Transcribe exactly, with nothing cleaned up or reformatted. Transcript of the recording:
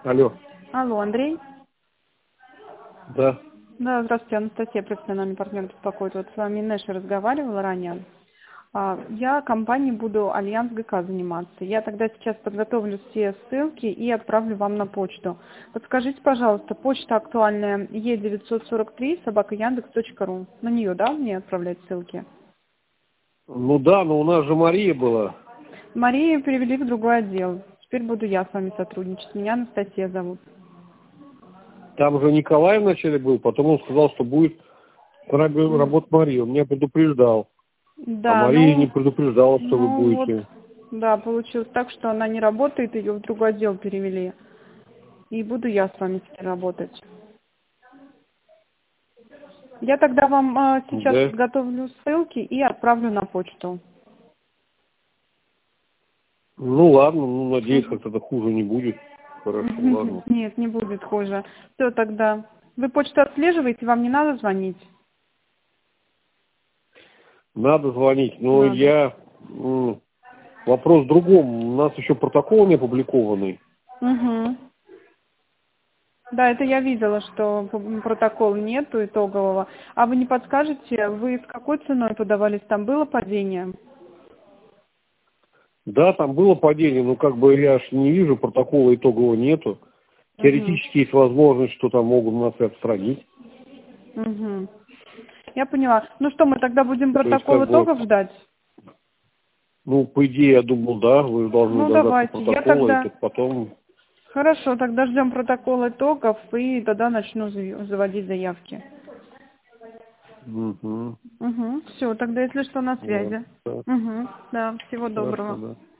Алло. Алло, Андрей? Да. Да, здравствуйте, Анастасия, профессиональный партнер беспокоит. Вот с вами Неша разговаривала ранее. А, Я компанией буду Альянс ГК заниматься. Я тогда сейчас подготовлю все ссылки и отправлю вам на почту. Подскажите, пожалуйста, почта актуальная е девятьсот сорок три собака яндекс точка ру. На нее, да, мне отправлять ссылки? Ну да, но у нас же Мария была. Марию перевели в другой отдел. Теперь буду я с вами сотрудничать. Меня Анастасия зовут. Там же Николай вначале был, потом он сказал, что будет раб- М, работать Мария. Он меня предупреждал. А Да, Мария не ну, предупреждала, что вы ну вот, будете. да, получилось так, что она не работает, ее в другой отдел перевели. И буду я с вами теперь работать. Я тогда вам а, сейчас Да. подготовлю ссылки и отправлю на почту. Ну ладно, ну надеюсь, Мгм. как-то хуже не будет. Хорошо, ладно. Нет, не будет хуже. Все тогда. Вы почту отслеживаете, вам не надо звонить? Надо звонить, но Надо. я... м, Вопрос в другом. У нас еще протокол не опубликованный. Угу. Да, это я видела, что п- протокола нету итогового. А вы не подскажете, вы с какой ценой подавались? Там было падение? Да, там было падение, но как бы я ж не вижу, протокола итогового нету. Угу. Теоретически есть возможность, что там могут нас и отстранить. Угу. Я поняла. Ну что, мы тогда будем То есть, протокол как бы, итогов ждать? ну, по идее, я думал, да, вы должны Ну дождаться давайте. Я протокола, и тогда... только потом... Хорошо, тогда ждем протокол итогов и тогда начну заv- заводить заявки. Угу. Угу. Все, тогда если что, на Да, связи. да, Угу. Да, всего хорошо, доброго. да.